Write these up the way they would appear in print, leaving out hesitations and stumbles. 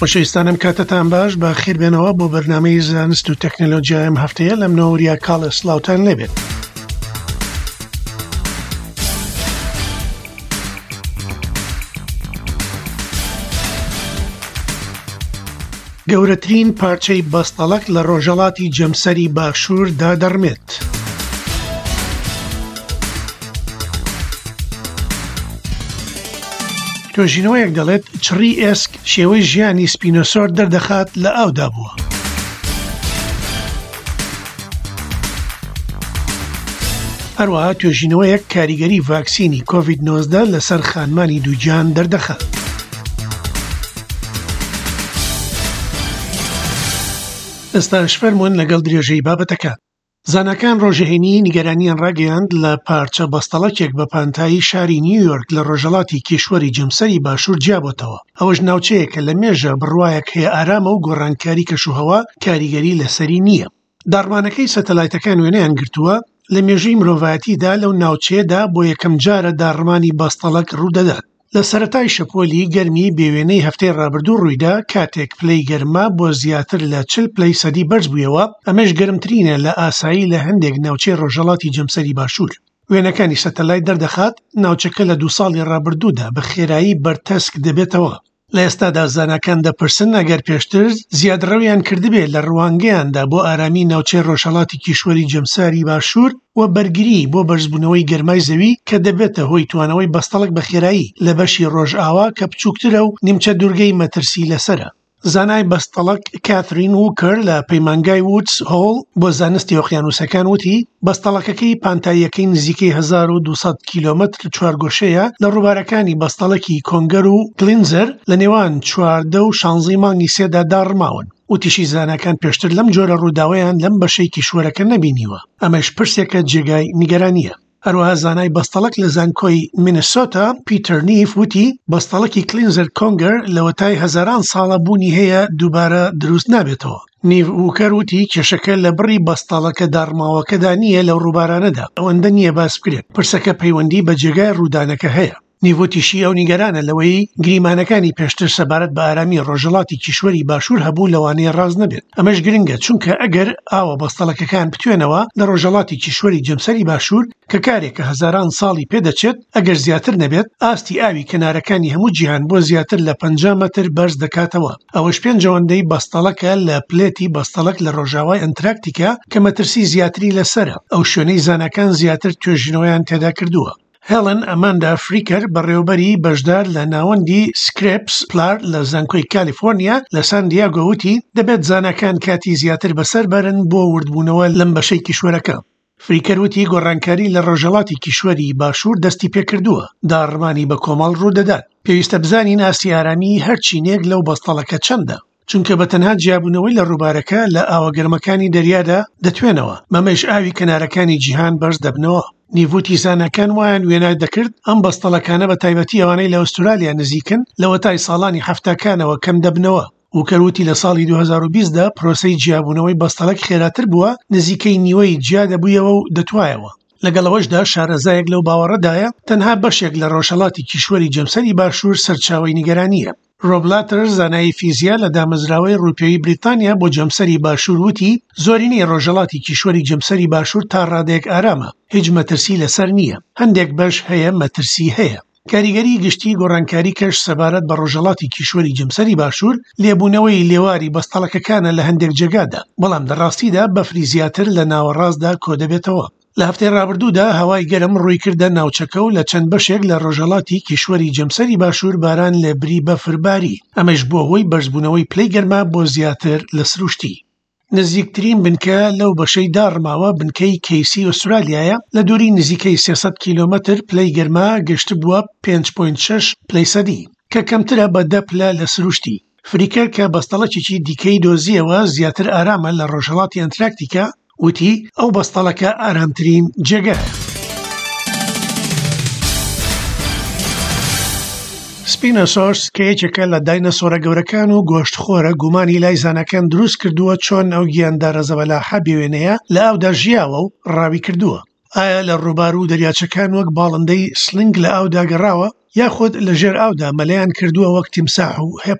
خۆشەویستانم کاتتان باش بە خێربێنەوە بۆ بەرنامەی زانست و تەکنۆلۆجیا ئەم هەفتەیە لەم نەوەریە کاڵە سلااوتان لێبێت. گەورەترین پارچەی بەستەڵەک لە ڕۆژهەڵاتی جەمسەری باشوور دادەڕمێت. توێژینەوەیەک دەڵێت چڕی ئێسک شێوەی ژیانی سپینۆسۆر دەردەخات لە ئاودا بووە. هەروەها توێژینەوەیەک کاریگەری ڤاکسینی کۆڤید-19 لەسەر خانمانی دووجیهان دەردەخات. ئێستاش فەرموون لەگەڵ درێژەی بابەتەکان. زانکان ڕۆژەهێنی نیگەرانیان ڕاگەیاند لە پارچە بەستەڵەکێک بە پانتایی شاری نیویۆرک لە ڕۆژهەڵاتی کیشوەری جەمسەری باشوور جیابۆتەوە. ئەوەش ناوچەیەکە لە مێژە بڕوایەک هەیە ئارامە و گۆڕانکاری کەشوهەوا کاریگەری لەسەری نییە. داڕمانەکەی سەتەلایتەکان وێنەیان گرتووە لە مێژووی مرۆڤایەتیدا لەو ناوچەیەدا بۆ یەکەم جارە داڕمانی بەستەڵەک ڕوودەدات. لە سەرەتای شەپۆلی گەرمی بێوێنەی هەفتەی ڕابردوو ڕوویدا کاتێک پلەی گەرما بۆ زیاتر لە 40 سەدی بەرز بوویەوە، ئەمەش گەرمترینە لە ئاسایی لە هەندێک ناوچەی ڕۆژهەڵاتی جەمسەری باشوور. وێنەکانی سەتەلایت دەردەخات ناوچەکە لە 2 ساڵی ڕابردوودا بە خێرایی بەرتەسک دەبێتەوە. لە ئێستادا زانکان دەپرسن ئەگەر پێشتر زیادڕەویان کردبێت لە ڕوانگەیاندا بۆ ئارامی ناوچەی ڕۆژهەڵاتی کیشوەری جەمساری باشوور و بەرگری بۆ بەرزبوونەوەی گەرمای زەوی کە دەبێتە هۆی توانەوەی بەستەڵک بە خێرایی لە بەشی ڕۆژئاوا کە بچووکترە و نیمچە دوورگەی مەترسی لەسرە. زانای بەستەڵک کاترین ووکر لە پەیمانگای وودز هۆڵ بۆ زانستی ئۆقیانوسەکان وتی بەستەڵەکەکەی پانتاییەکەی نزیکەی 1200 کیلۆمەتر چوارگۆشەیە لە ڕووبارەکانی بەستەڵەکی کۆنگەر و کلینزەر لە نێوان 14 و 16 مانگی سێدا داڕماون. وتیشی زانکان پێشتر لەم جۆرە ڕووداوەیان لەم بەشەی کیشوەرەکە نەبینیوە. ئەمەش پرسێکە جێگای نیگەرانیە. هەروەها زانای بەستەڵک لە زانکۆی مینسۆتا پیتەر نیف وتی بەستەڵەکی کلینزەر کۆنگەر لەوەتای هەزاران ساڵە بوونی هەیە دووبارە دروست نابێتەوە. نیف ووکەر وتی کێشەکە لە بڕی بەستەڵەکە داڕماوەکەدا نییە لەو ڕووبارانەدا، ئەوەندە نییە باس بکرێت. پرسەکە پەیوەندی بە جێگای ڕوودانەکە هەیە. نیڤۆتیشی ئەو نیگەرانە لەوەی گریمانەکانی پێشتر سەبارەت بە ئارامی ڕۆژهەڵاتی کیشوەری باشوور هەبوو لەوانەیە ڕاست نەبێت. ئەمەش گرنگە چونکە ئەگەر ئاوە بەستەڵەکەکان بتوێنەوە لە ڕۆژهەڵاتی کیشوەری جەمسەری باشوور کە کارێکە هەزاران ساڵی پێدەچێت، ئەگەر زیاتر نەبێت ئاستی ئاوی کەنارەکانی هەموو جیهان بۆ زیاتر لە 50 مەتر بەرز دەکاتەوە. ئەوەش پێنجەوەندەی بەستەڵەکە لە پلێتی بەستەڵەک لە ڕۆژاوای ئەنتراکتیکا کە مەترسی زیاتری لەسرە. ئەو شوێنەی زانکان زیاتر توێژینەوەیان تێدا کردووە. هێڵن ئەماندا فریکەر بەڕێوەبەری بەشدار لە ناوەندی سکرێپس پلار لە زانکۆی کالیفۆرنیا لە سان دیاگۆ وتی دەبێت زانکان کاتی زیاتر بەسەر بەرن بۆ وردبوونەوە لەم بەشەی کیشوەرەکە. فریکەر وتی گۆڕانکاری لە ڕۆژهەڵاتی کیشوەری باشوور دەستی پێکردووە، داڕمانی بە کۆمەڵ ڕوودەدات. پێویستە بزانین ئاستی ئارامی هەرچینێک لەو بەستەڵەکە چەندە، چونکە بە تەنها جیابوونەوەی لە ڕووبارەکە لە ئاوەگەرمەکانی دەریادا دەتوێنەوە، مەمەش ئاوی کەنارەکانی جیهان بەرز دەبنەوە. نیڤوتی زانکان وایان وێنای دەکرد ئەم بەستەڵەکانە بە تایبەتی ئەوانەی لە ئوسترالیا نزیکن لەوەتای ساڵانی هەفتەکانەوە کەم دەبنەوە. وکەروتی لە ساڵی 2020دا پرۆسەی جیابوونەوەی بەستەڵەک خێراتر بووە، نزیکەی نیوەی جیا دەبوویەوە و دەتوایەوە. لەگەڵەوەشدا شارەزایەک لەو باوەڕەدایە تەنها بەشێک لە ڕۆژهەڵاتی کیشوەری جەمسەری باشوور سەرچاوەی نیگەرانیە. ڕۆبلاتر زانایی فیزیا لە دامەزراوەی ڕووپێوی بریتانیا بۆ جەمسەری باشوور وتی زۆرینەی ڕۆژهەڵاتی کیشوەری جەمسەری باشوور تا ڕادەیەک ئارامە، هیچ مەترسی لەسەر نییە. هەندێک بەش هەیە مەترسی هەیە. کاریگەری گشتی گۆڕانکاری کەش سەبارەت بە ڕۆژهەڵاتی کیشوەری جەمسەری باشوور لێبوونەوەی لێواری بەستەڵەکەکانە لە هەندێک جێگادا، بەڵام لەڕاستیدا بەفری زیاتر لە ناوەڕاستدا کۆ دەبێتەوە. لە هەفتەی ڕابردوودا هەوای گەرم ڕوویکردە ناوچەکە و لە چەند بەشێک لە ڕۆژهەڵاتی کیشوەری جەمسەری باشوور باران لە بری بەفرباری، ئەمەش بۆ هۆی بەرزبوونەوەی پلەی گەرما بۆ زیاتر لە سروشتی. نزیکترین بنکە لەو بەشەی داڕماوە بنکەی کەیسی ئوسترالیایە لە دووری نزیکەی 300 کیلۆمەتر پلەی گەرما گەشت بووە 5.6 پلەی سەدی کە کەمترە بە 10 پلە لە سروشتی. فریکەر کە بەستەڵەکێکی دیکەی دۆزیەوە زیاتر ئارامە لە ڕۆژهەڵاتی ئەنتراکتیکا وتی ئەو بەستەڵەکە ئارامترین جێگایە. سپینۆسۆرس کە یەکێکە لە داینەسۆرە گەورەکان و گۆشتخۆرە گومانی لای زانەکان دروست کردووە چۆن ئەو گیاندارە زەبەلاحە بێوێنەیە لە ئاودا ژیاوە و ڕاوی کردووە. ئایا لە ڕووبار و دەریاچەکان وەک باڵندەی سلنگ لە ئاودا گەڕاوە یاخود لە ژێر ئاودا مەلەیان کردووە وەک تیمساح و هێپۆ؟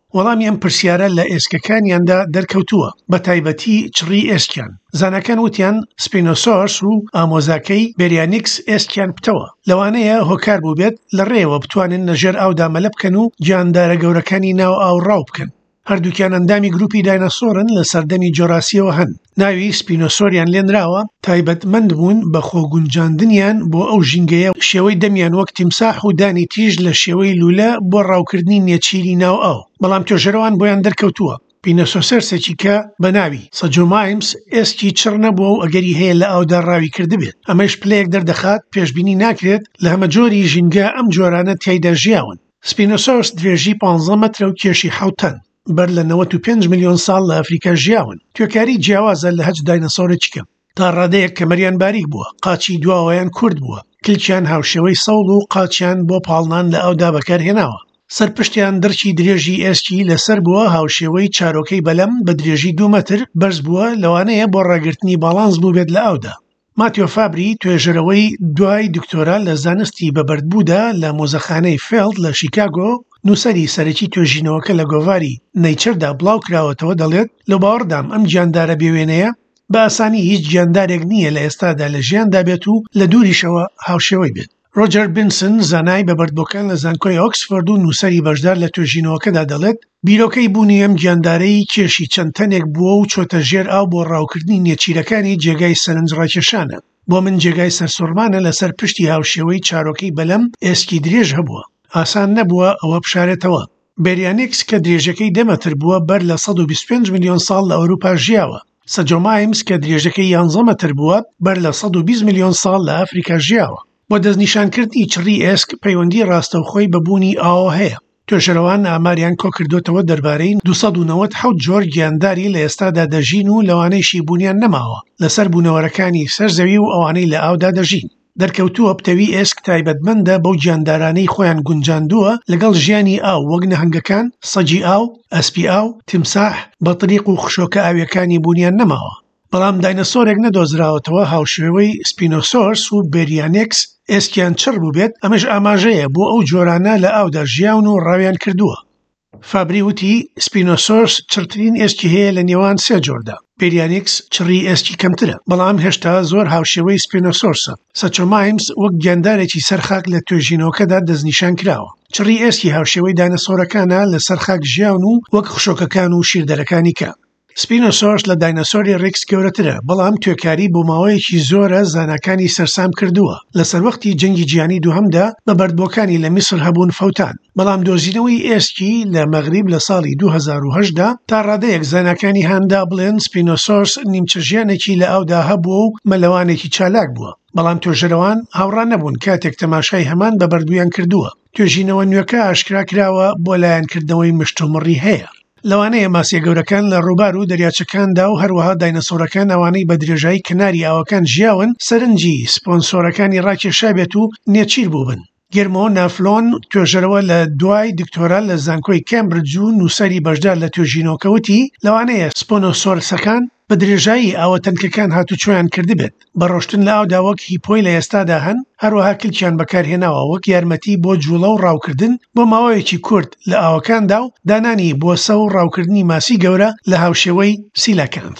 وەڵامی ئەم پرسیارە لە ئێسکەکانیاندا دەرکەوتووە بە تایبەتی چڕی ئێسکیان. زانەکان وتیان سپینۆسۆرس و ئامۆزاکەی بێریانیکس ئێسکیان پتەوە، لەوانەیە هۆکار بوو بێت لە ڕێوە بتوانن لەژێر ئاودا مەلە بکەن و گیاندارە گەورەکانی ناو ئاو ڕاو بکەن. هەردووکیان ئەندامی گروپی داینەسۆرن لە سەردەمی جۆراسیەوە هەن. ناوی سپینۆسۆریان لێنراوە تایبەتمەند بوون بە خۆگونجاندنیان بۆ ئەو ژینگەیە شێوەی دەمیان وەک تیمساح و دانی تیژ لە شێوەی لولە بۆ ڕاوکردنی نێچیری ناو ئاو. بەڵام توێژەرەوان بۆیان دەرکەوتووە. پینۆسۆسێرسێکی کە بە ناوی سەجۆمایمس ئێسکی چڕ نەبووە و ئەگەری هەیە لە ئاودا ڕاوی کردبێت. ئەمەش پلەیەک دەردەخات پێشبینی ناکرێت لە هەمە جۆری ژینگە ئەم جۆرانە تیایدا ژیاون. سپینۆسۆرس درێژی 15 مەترە و کێشی 7 تەن. بەر لە 95 ملیۆن ساڵ لە ئەفریقا ژیاون. توێکاری جیاوازە لە هەج داینەسۆرێکی کەم. تا ڕادەیەک کەمەریان باریک بووە، قاچی دواوەیان کورد بووە، کلکیان هاوشێوەی سەوڵ و قاچیان بۆ پاڵنان لە ئەودا بەکارهێناوە. سەرپشتیان دەرکی درێژی ئێسکی لەسەر بووە، هاوشێوەی چارۆکەی بەلەم بە درێژی 2 مەتر بەرز بووە، لەوانەیە بۆ ڕاگررتنی باڵانس بوو بێت لە ئاودا. ماتیۆ فابری توێژەرەوەی دوای دکتۆرا لە زانستی بەبەردبوودا لە مۆزەخانەی فێڵد لە شیکاگۆ نووسەری سەرەکی توێژینەوەکە لە گۆڤاری نەیچەردا بڵاو کراوەتەوە دەڵێت لە باوەڕدام ئەم گیاندارە بێوێنەیە بە ئاسانی هیچ گیاندارێک نییە لە ئێستادا لە ژیاندا بێت و لە دووریشەوە هاوشێوەی بێت. ڕۆجەر بنسن زانای بەبەردبووەکان لە زانکۆی ئۆکسفۆرد و نووسەری بەشدار لە توێژینەوەکەدا دەڵێت بیرۆکەی بوونی ئەم گیاندارەی کێشی چەند تەنێک بووە و چۆتە ژێر ئاو بۆ ڕاوکردنی نێچیرەکانی جێگای سەرنج ڕاکێشانە. بۆ من جێگای سەرسوڕمانە لەسەر پشتی هاوشێوەی چارۆکەی بەلەم ئێسکی درێژ هەبووە. ئاسان نەبووە ئەوە بشارێتەوە. بێریانیکس کە درێژەکەی 10 مەتر بووە بەر لە 125 ملیۆن ساڵ لە ئەوروپا ژیاوە. سەجۆمایمس کە درێژەکەی 11 مەتر بووە بەر لە 120 ملیۆن ساڵ لە ئەفریقا ژیاوە. بۆ دەستنیشانکردنی چڕی ئێسک پەیوەندی ڕاستەوخۆی بەبوونی ئاوە هەیە. توێژەرەوان ئاماریان کۆکردوتەوە دەربارەی 297 جۆر گیانداری لە ئێستادا دەژین و لەوانەیشی بوونیان نەماوە لەسەر بوونەوەرەکانی سەرزەوی و ئەوانەی لە ئاودا دەژین. دەرکەوتووە پتەوی ئێسک تایبەتمەندە بەو گیاندارانەی خۆیان گونجاندووە لەگەڵ ژیانی ئاو وەک نەهەنگەکان، سەجی ئاو، ئەسپی ئاو، تیمساح، بەطریق و خشۆکە ئاویەکانی بوونیان نەماوە. بەڵام داینەسۆرێک نەدۆزراوەتەوە هاوشێوەی سپینۆسۆرس و بێریانیکس ئێسکیان چڕ بوو بێت، ئەمەش ئاماژەیە بۆ ئەو جۆرانە لە ئاودا ژیاون و ڕاویان کردووە. فابری وتی سپینۆسۆرس چڕترین ئێسکی هەیە لە نێوان 3 جۆردا. بێریانیکس چڕی ئێسکی کەمترە، بەڵام هێشتا زۆر هاوشێوەی سپینۆسۆرسە. سەچۆمایمس وەک گیاندارێکی سەرخاک لە توێژینەوەکەدا دەستنیشان کراوە. چڕی ئێسکی هاوشێوەی داینەسۆرەکانە لە سەرخاک ژیاون و وەک خشۆکەکان و شیردەرەکانی کە. سپینۆسۆرس لە داینەسۆری ڕیکس گەورەترە، بەڵام توێکاری بۆ ماوەیەکی زۆرە زانەکانی سەرسام کردووە. لە سەروەختی جەنگی جیهانی دووهەمدا بەبەردبووەکانی لە میسر هەبوون فەوتان. بەڵام دۆزینەوەی ئێسکی لە مەغریب لە ساڵی 2008دا تا ڕادەیەک زانەکانی هەندا بڵێن سپینۆسۆرس نیمچە ژیانێکی لە ئاودا هەبووە و مەلەوانێکی چالاک بووە. بەڵام توێژەرەوان هاوڕا نەبوون کاتێک تەماشای هەمان بەبەردبوویان کردووە. توێژینەوە نوێکە ئاشکرا کراوە بۆ لایەنکردنەوەی مشتومڕی هەیە. لەوانەیە ماسیە گەورەکان لە ڕووبار و دەریاچەکاندا و هەروەها داینەسۆرەکان ئەوانەی بە درێژایی کناری ئاوەکان ژیاون سەرنجی سپۆنسۆرەکانی ڕاکێشا بێت و نێچیر بووبن. گێرمۆ نافلۆن توێژەرەوە لە دوای دکتۆرا لە زانکۆی کەمبرج و نووسەری بەشدار لە توێژینەوەکەوتی لەوانەیە سپۆنۆسۆرسەکان بە درێژایی ئاوەتەنکەکان هاتوچۆیان کردبێت بە ڕۆشتن لە ئاودا وەک هیپۆی لە ئێستادا هەن، هەروەها کلکیان بەکارهێناوە وەک یارمەتی بۆ جوڵە و ڕاوکردن بۆ ماوەیەکی کورت لە ئاوەکاندا و دانانی بۆسە و ڕاوکردنی ماسی گەورە لە هاوشێوەی سیلاکان.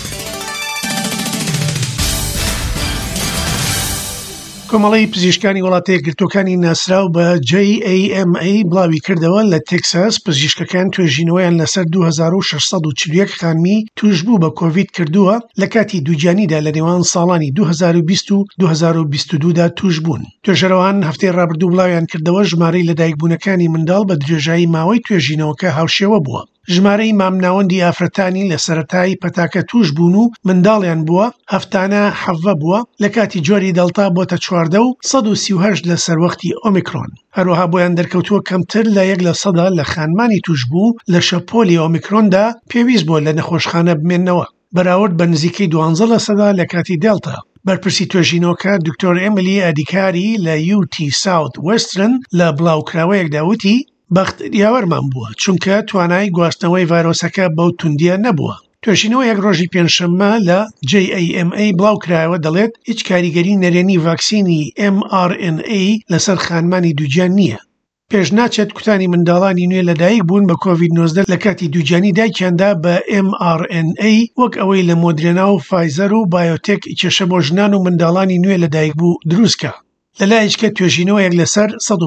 کۆمەڵی پزیشکانی وڵاتە یەکگرتووەکانی ناسراو بە JAMA بڵاوی کردەوە لە تێکساس پزیشکەکان توێژینەوەیان لەسەر 2641 خانمی توش بوو بە کۆڤید کردووە لە کاتی دووجانیدا لە نێوان ساڵانی 2020 و 2022دا توش بوون. توێژەرەوان هەفتەی ڕابردوو بڵاویان کردەوە ژمارەی لەدایکبوونەکانی منداڵ بە درێژایی ماوەی توێژینەوەکە هاوشێوە بووە. ژمارەی مامناوەندی ئافرەتانی لە سەرەتای پەتاکە توش بوون و منداڵیان بووە هەفتانە 7 بووە لە کاتی جۆری دەڵتا بۆتە 14 و 138 لە سەروەختی ئۆمیکرۆن. هەروەها بۆیان دەرکەوتووە کەمتر لە 1% لە خانمانی توش بوو لە شەپۆلی ئۆمیکرۆندا پێویست بۆ لە نەخۆشخانە بمێننەوە بەراورد بە نزیکەی 12% لە کاتی دێڵتا. بەرپرسی توێژینەوەکە دکتۆر ئێمیلی ئەدیکاری لە UT ساوت وێسترن لە بڵاوکراوەیەکدا وتی بەخت یاوەرمان بووە چونکە توانای گواستنەوەی ڤایرۆسەکە بەو توندیە نەبووە. توێژینەوە یەک ڕۆژی پێنجشەممە لە JAMA بڵاو کرایەوە دەڵێت هیچ کاریگەری نەرێنی ڤاکسینی mRNA لەسەر خانمانی دووجیان نییە. پێشناچێت کوتانی منداڵانی نوێ لەدایک بوون بە کۆڤید-19 لە کاتی دووجانی دایکیاندا بە mRNA وەک ئەوەی لە مۆدرێنا و فایزەر و بایۆتێک کێشە بۆ ژنان و منداڵانی نوێ لەدایک بوو دروستکە. لەلایەکە توێژینەوەیەک لەسەر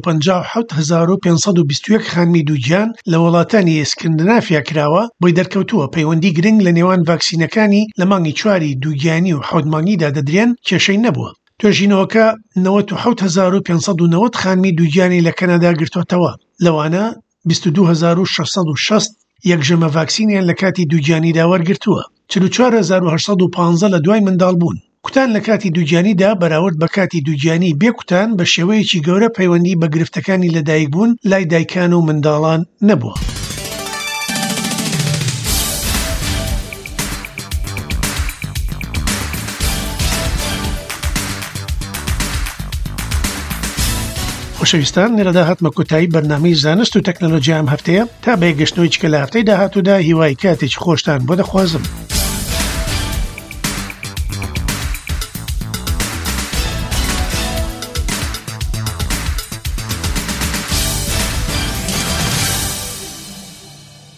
157,521 خانمی دووگیان لە وڵاتانی ئسکەندنافیا کراوە بۆی دەرکەوتووە پەیوەندی گرنگ لە نێوان ڤاکسینەکانی لە مانگی 4 دووگیانی و 7 مانگیدا دەدرێن کێشەی نەبووە. توێژینەوەکە 97,590 خانمی دووگیانی لە کەنەدا گرتوتەوە، لەوانە 22,660 یەکژەمە ڤاکسینیان لە کاتی دووگیانیدا وەرگرتووە، 44,815 لە دوای منداڵ بوون. کوتان لە کاتی دووگیانیدا بەراورد بە کاتی دووگیانی بێ کوتان بە شێوەیەکی گەورە پەیوەندی بە گرفتەکانی لەدایک بوون لای دایکان و منداڵان نەبووە. خۆشەویستان، لێرەدا هاتمە کۆتایی بەرنامەی زانست و تەکنۆلۆژیا ئەم هەفتەیە تا بەیەگەشتنەوەی چکە لە هەفتەی داهاتوودا هیوای کاتێکی خۆشتان بۆ دەخوازم.